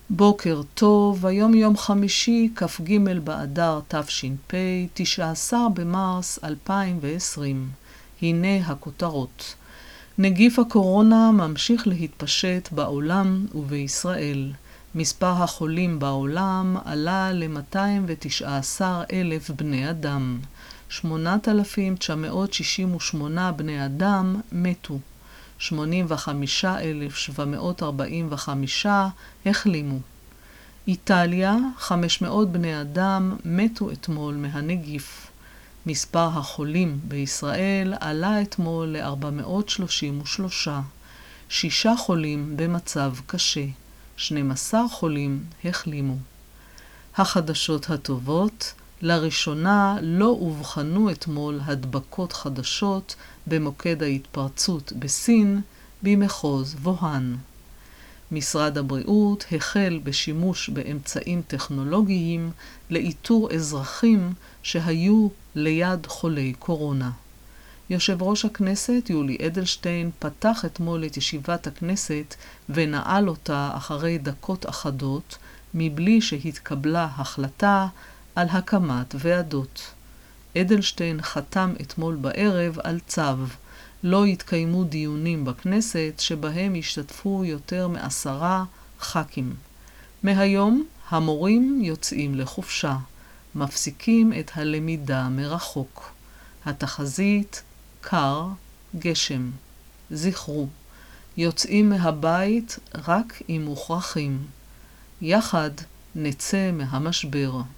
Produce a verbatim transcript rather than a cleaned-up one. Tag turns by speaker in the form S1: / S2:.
S1: בוקר טוב, היום יום חמישי, כ"ג באדר תש"פ, תשעה עשר במרס אלפיים ועשרים. הנה הכותרות. נגיף הקורונה ממשיך להתפשט בעולם ובישראל. מספר החולים בעולם עלה ל-מאתיים ותשעה עשר אלף בני אדם. שמונת אלפים תשע מאות שישים ושמונה בני אדם מתו. שמונים וחמישה אלף שבע מאות ארבעים וחמישה החלימו. איטליה, חמש מאות בני אדם מתו אתמול מהנגיף. מספר החולים בישראל עלה אתמול ל-ארבע מאות שלושים ושלושה. שישה חולים במצב קשה. שנים עשר חולים החלימו. החדשות הטובות, לראשונה לא אובחנו אתמול הדבקות חדשות במוקד ההתפרצות בסין במחוז ווהאן. משרד הבריאות החל בשימוש באמצעים טכנולוגיים לאיתור אזרחים שהיו ליד חולי קורונה. יושב ראש הכנסת יולי אדלשטיין פתח אתמול את ישיבת הכנסת ונעל אותה אחרי דקות אחדות מבלי שהתקבלה החלטה על הקמת ועדות. אדלשטיין חתם אתמול בערב על צו. לא יתקיימו דיונים בכנסת שבהם ישתתפו יותר מעשרה ח"כים. מהיום המורים יוצאים לחופשה, מפסיקים את הלמידה מרחוק. התחזית קר, גשם. זכרו, יוצאים מהבית רק אם מוכרחים. יחד נצא מהמשבר.